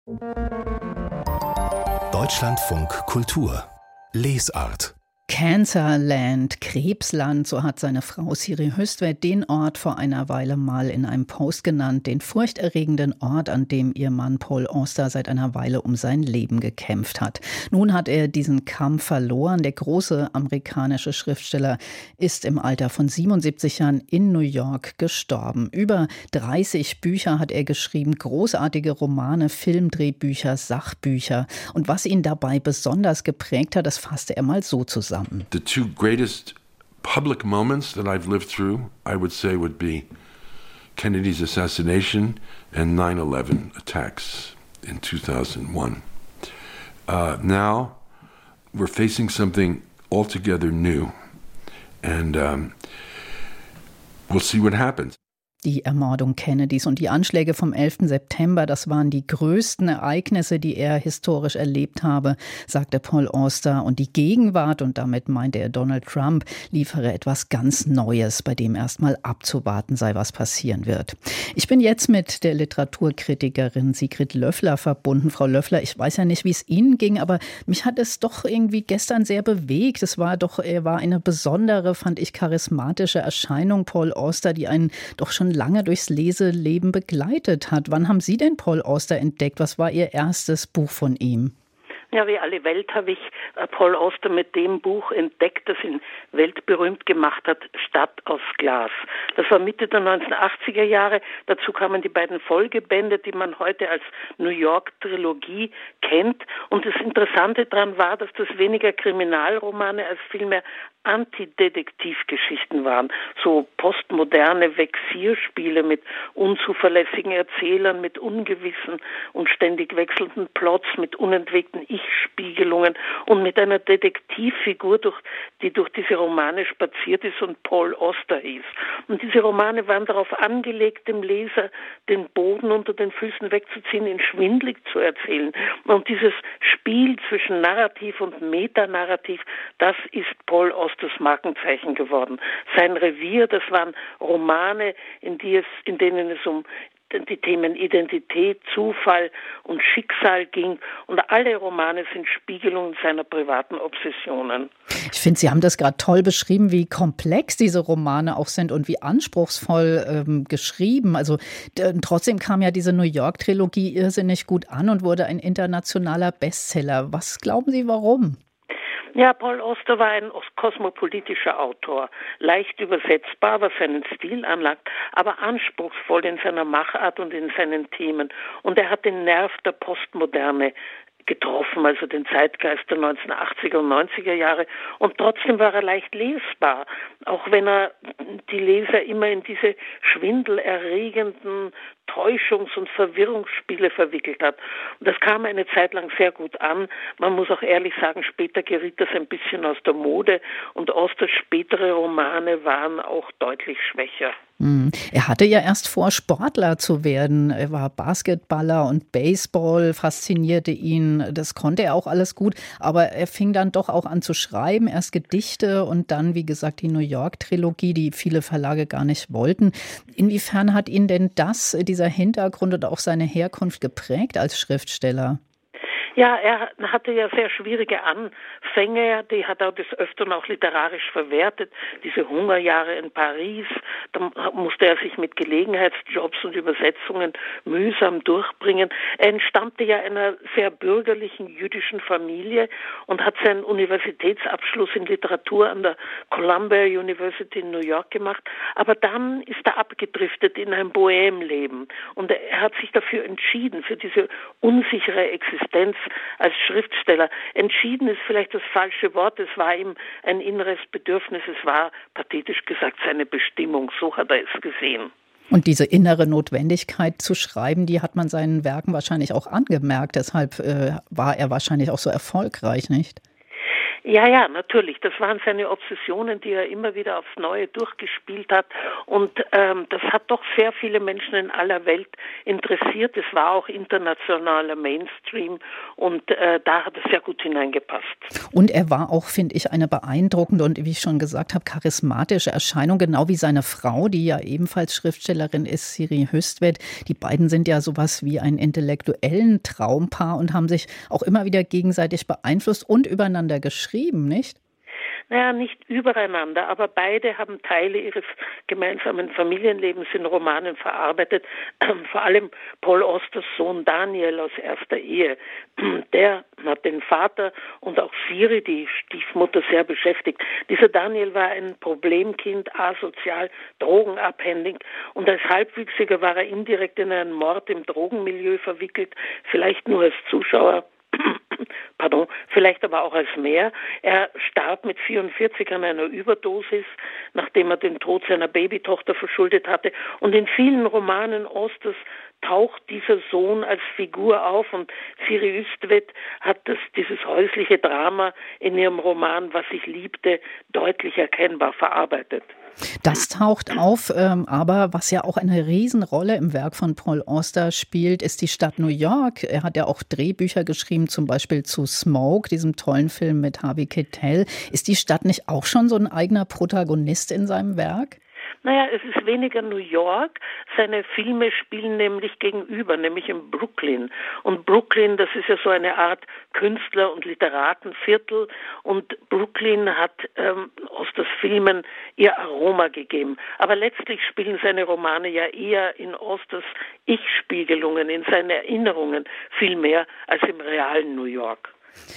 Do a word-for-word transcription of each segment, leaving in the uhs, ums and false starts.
Deutschlandfunk Kultur Lesart. Cancerland, Krebsland, so hat seine Frau Siri Hüstvedt den Ort vor einer Weile mal in einem Post genannt, den furchterregenden Ort, an dem ihr Mann Paul Auster seit einer Weile um sein Leben gekämpft hat. Nun hat er diesen Kampf verloren. Der große amerikanische Schriftsteller ist im Alter von siebenundsiebzig Jahren in New York gestorben. Über dreißig Bücher hat er geschrieben, großartige Romane, Filmdrehbücher, Sachbücher. Und was ihn dabei besonders geprägt hat, das fasste er mal so zusammen. The two greatest public moments that I've lived through, I would say, would be Kennedy's assassination and nine eleven attacks in two thousand one. Uh, now we're facing something altogether new, and um, we'll see what happens. Die Ermordung Kennedys und die Anschläge vom elften September, das waren die größten Ereignisse, die er historisch erlebt habe, sagte Paul Auster. Und die Gegenwart, und damit meinte er Donald Trump, liefere etwas ganz Neues, bei dem erstmal abzuwarten sei, was passieren wird. Ich bin jetzt mit der Literaturkritikerin Sigrid Löffler verbunden. Frau Löffler, ich weiß ja nicht, wie es Ihnen ging, aber mich hat es doch irgendwie gestern sehr bewegt. Es war doch, er war eine besondere, fand ich, charismatische Erscheinung, Paul Auster, die einen doch schon lange durchs Leseleben begleitet hat. Wann haben Sie denn Paul Auster entdeckt? Was war Ihr erstes Buch von ihm? Ja, wie alle Welt habe ich Paul Auster mit dem Buch entdeckt, das ihn weltberühmt gemacht hat, Stadt aus Glas. Das war Mitte der neunzehnhundertachtziger Jahre. Dazu kamen die beiden Folgebände, die man heute als New York-Trilogie kennt. Und das Interessante daran war, dass das weniger Kriminalromane als vielmehr Antidetektivgeschichten waren, so postmoderne Vexierspiele mit unzuverlässigen Erzählern, mit ungewissen und ständig wechselnden Plots, mit unentwegten Ich-Spiegelungen und mit einer Detektivfigur, durch, die durch diese Romane spaziert ist und Paul Auster hieß. Und diese Romane waren darauf angelegt, dem Leser den Boden unter den Füßen wegzuziehen, ihn schwindlig zu erzählen. Und dieses Spiel zwischen Narrativ und Metanarrativ, das ist Paul Auster das Markenzeichen geworden. Sein Revier, das waren Romane, in, die es, in denen es um die Themen Identität, Zufall und Schicksal ging. Und alle Romane sind Spiegelungen seiner privaten Obsessionen. Ich finde, Sie haben das gerade toll beschrieben, wie komplex diese Romane auch sind und wie anspruchsvoll ähm, geschrieben. Also d- trotzdem kam ja diese New York-Trilogie irrsinnig gut an und wurde ein internationaler Bestseller. Was glauben Sie, warum? Ja, Paul Auster war ein kosmopolitischer Autor, leicht übersetzbar, was seinen Stil anlangt, aber anspruchsvoll in seiner Machart und in seinen Themen. Und er hat den Nerv der Postmoderne getroffen, also den Zeitgeist der neunzehnhundertachtziger und neunziger Jahre. Und trotzdem war er leicht lesbar, auch wenn er die Leser immer in diese schwindelerregenden Täuschungs- und Verwirrungsspiele verwickelt hat. Und das kam eine Zeit lang sehr gut an. Man muss auch ehrlich sagen, später geriet das ein bisschen aus der Mode und Austers spätere Romane waren auch deutlich schwächer. Mhm. Er hatte ja erst vor, Sportler zu werden. Er war Basketballer und Baseball faszinierte ihn. Das konnte er auch alles gut. Aber er fing dann doch auch an zu schreiben. Erst Gedichte und dann, wie gesagt, die New York-Trilogie, die viele Verlage gar nicht wollten. Inwiefern hat ihn denn das, dieser Hintergrund und auch seine Herkunft geprägt als Schriftsteller? Ja, er hatte ja sehr schwierige Anfänge, die hat er des Öfteren auch literarisch verwertet. Diese Hungerjahre in Paris, da musste er sich mit Gelegenheitsjobs und Übersetzungen mühsam durchbringen. Er entstammte ja einer sehr bürgerlichen jüdischen Familie und hat seinen Universitätsabschluss in Literatur an der Columbia University in New York gemacht. Aber dann ist er abgedriftet in ein Bohemleben und er hat sich dafür entschieden, für diese unsichere Existenz als Schriftsteller. Entschieden ist vielleicht das falsche Wort. Es war ihm ein inneres Bedürfnis. Es war, pathetisch gesagt, seine Bestimmung. So hat er es gesehen. Und diese innere Notwendigkeit zu schreiben, die hat man seinen Werken wahrscheinlich auch angemerkt. Deshalb äh, war er wahrscheinlich auch so erfolgreich, nicht? Ja, ja, natürlich. Das waren seine Obsessionen, die er immer wieder aufs Neue durchgespielt hat. Und ähm, das hat doch sehr viele Menschen in aller Welt interessiert. Es war auch internationaler Mainstream und äh, da hat es sehr gut hineingepasst. Und er war auch, finde ich, eine beeindruckende und, wie ich schon gesagt habe, charismatische Erscheinung, genau wie seine Frau, die ja ebenfalls Schriftstellerin ist, Siri Hustvedt. Die beiden sind ja sowas wie ein intellektuellen Traumpaar und haben sich auch immer wieder gegenseitig beeinflusst und übereinander geschrieben. Geschrieben, nicht? Naja, nicht übereinander, aber beide haben Teile ihres gemeinsamen Familienlebens in Romanen verarbeitet. Vor allem Paul Austers Sohn Daniel aus erster Ehe. Der hat den Vater und auch Siri, die Stiefmutter, sehr beschäftigt. Dieser Daniel war ein Problemkind, asozial, drogenabhängig und als Halbwüchsiger war er indirekt in einen Mord im Drogenmilieu verwickelt, vielleicht nur als Zuschauer. Pardon, vielleicht aber auch als mehr. Er starb mit vierundvierzig an einer Überdosis, nachdem er den Tod seiner Babytochter verschuldet hatte. Und in vielen Romanen Austers taucht dieser Sohn als Figur auf und Siri Hustvedt hat das, dieses häusliche Drama in ihrem Roman Was ich liebte deutlich erkennbar verarbeitet. Das taucht auf, ähm, aber was ja auch eine Riesenrolle im Werk von Paul Auster spielt, ist die Stadt New York. Er hat ja auch Drehbücher geschrieben, zum Beispiel zu Smoke, diesem tollen Film mit Harvey Keitel. Ist die Stadt nicht auch schon so ein eigener Protagonist in seinem Werk? Naja, es ist weniger New York. Seine Filme spielen nämlich gegenüber, nämlich in Brooklyn. Und Brooklyn, das ist ja so eine Art Künstler- und Literatenviertel. Und Brooklyn hat ähm, aus das Filmen ihr Aroma gegeben. Aber letztlich spielen seine Romane ja eher in Austers Ich-Spiegelungen, in seinen Erinnerungen viel mehr als im realen New York.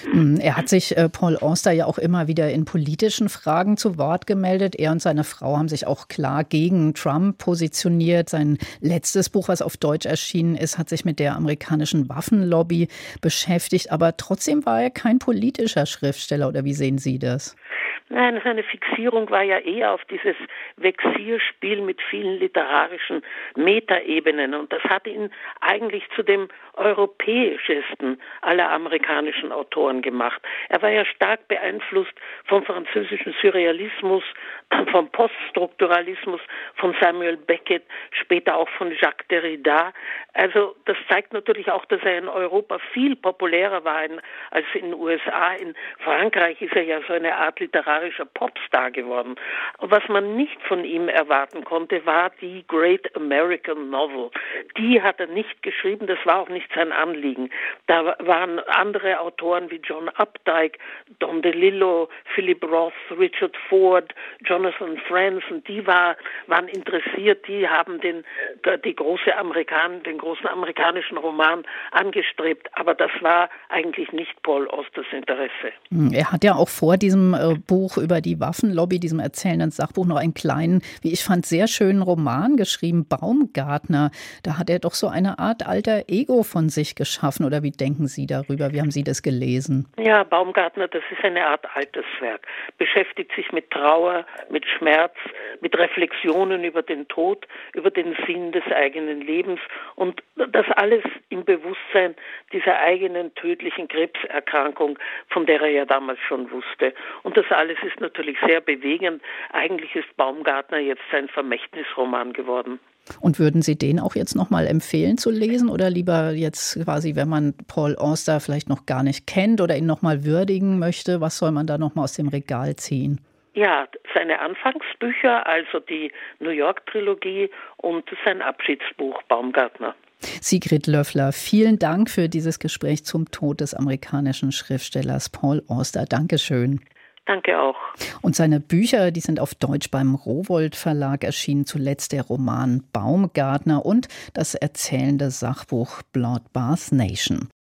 Er hat sich, äh, Paul Auster, ja auch immer wieder in politischen Fragen zu Wort gemeldet. Er und seine Frau haben sich auch klar gegen Trump positioniert. Sein letztes Buch, was auf Deutsch erschienen ist, hat sich mit der amerikanischen Waffenlobby beschäftigt. Aber trotzdem war er kein politischer Schriftsteller. Oder wie sehen Sie das? Nein, seine Fixierung war ja eher auf dieses Vexierspiel mit vielen literarischen Metaebenen. Und das hat ihn eigentlich zu dem europäischesten aller amerikanischen Autoren gemacht. Er war ja stark beeinflusst vom französischen Surrealismus, vom Poststrukturalismus, von Samuel Beckett, später auch von Jacques Derrida. Also das zeigt natürlich auch, dass er in Europa viel populärer war als in den U S A. In Frankreich ist er ja so eine Art literarischer Popstar geworden. Was man nicht von ihm erwarten konnte, war die Great American Novel. Die hat er nicht geschrieben, das war auch nicht sein Anliegen. Da waren andere Autoren wie John Updike, Don DeLillo, Philip Roth, Richard Ford, Jonathan Franzen, die war, waren interessiert, die haben den, die große Amerikan, den großen amerikanischen Roman angestrebt, aber das war eigentlich nicht Paul Austers Interesse. Er hat ja auch vor diesem äh, Buch über die Waffenlobby, diesem erzählenden Sachbuch, noch einen kleinen, wie ich fand, sehr schönen Roman geschrieben, Baumgartner. Da hat er doch so eine Art alter Ego von sich geschaffen, oder wie denken Sie darüber? Wie haben Sie das gelesen? Ja, Baumgartner, das ist eine Art altes Werk, beschäftigt sich mit Trauer, mit Schmerz, mit Reflexionen über den Tod, über den Sinn des eigenen Lebens und das alles im Bewusstsein dieser eigenen tödlichen Krebserkrankung, von der er ja damals schon wusste. Und das alles ist natürlich sehr bewegend. Eigentlich ist Baumgartner jetzt sein Vermächtnisroman geworden. Und würden Sie den auch jetzt nochmal empfehlen zu lesen oder lieber jetzt quasi, wenn man Paul Auster vielleicht noch gar nicht kennt oder ihn nochmal würdigen möchte, was soll man da nochmal aus dem Regal ziehen? Ja, seine Anfangsbücher, also die New York-Trilogie und sein Abschiedsbuch Baumgartner. Sigrid Löffler, vielen Dank für dieses Gespräch zum Tod des amerikanischen Schriftstellers Paul Auster. Dankeschön. Danke auch. Und seine Bücher, die sind auf Deutsch beim Rowohlt Verlag erschienen, zuletzt der Roman Baumgartner und das erzählende Sachbuch Bloodbath Nation.